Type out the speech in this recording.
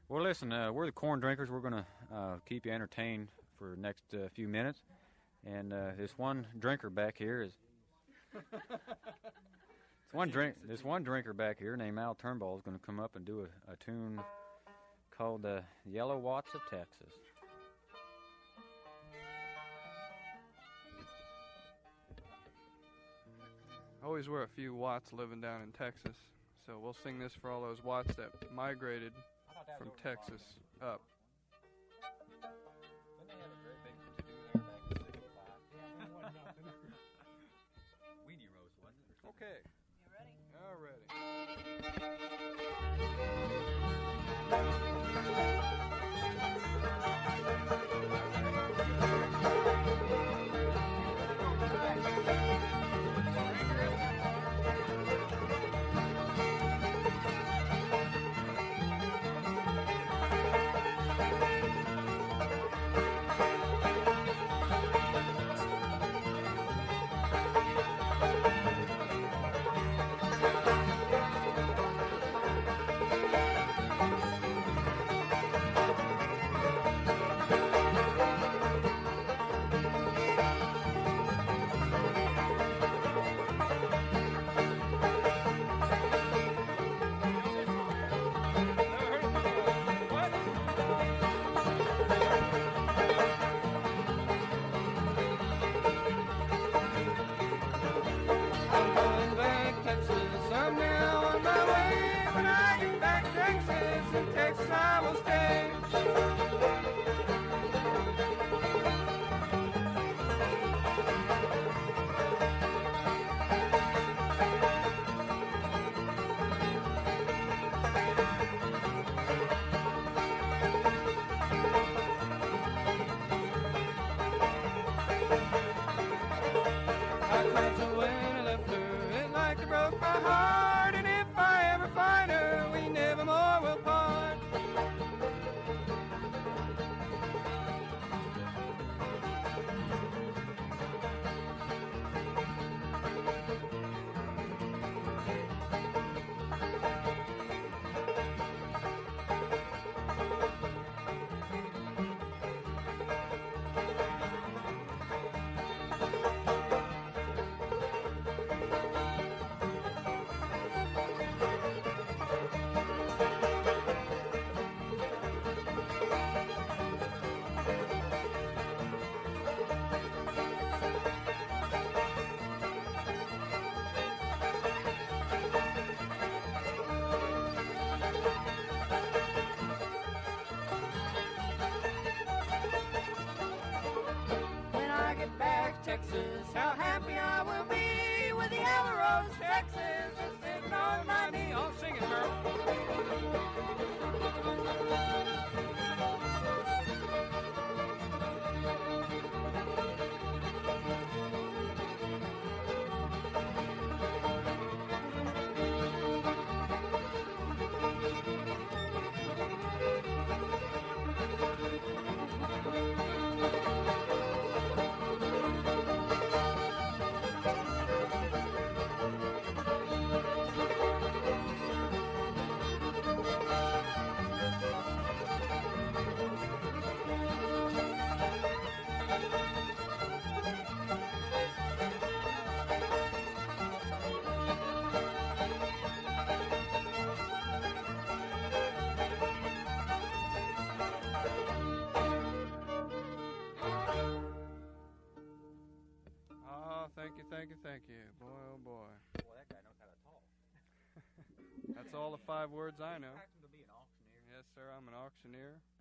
Well, listen, we're the Corn Drinkers. We're going to keep you entertained for the next few minutes. And this one drinker back here is... This one drinker back here named Al Turnbull is going to come up and do a tune called Yellow Watts of Texas. Always were a few Watts living down in Texas, so we'll sing this for all those Watts that migrated from Texas up. Weenie roast, wasn't it? Okay. You ready? All ready. Texas, how happy I will be with the Yellow Rose, Texas, and sitting on my knee. I'll sing it, Merle. Thank you. Boy, oh boy. Boy, that guy knows how to talk. That's all the 5 words I know. To be an auctioneer. Yes, sir, I'm an auctioneer.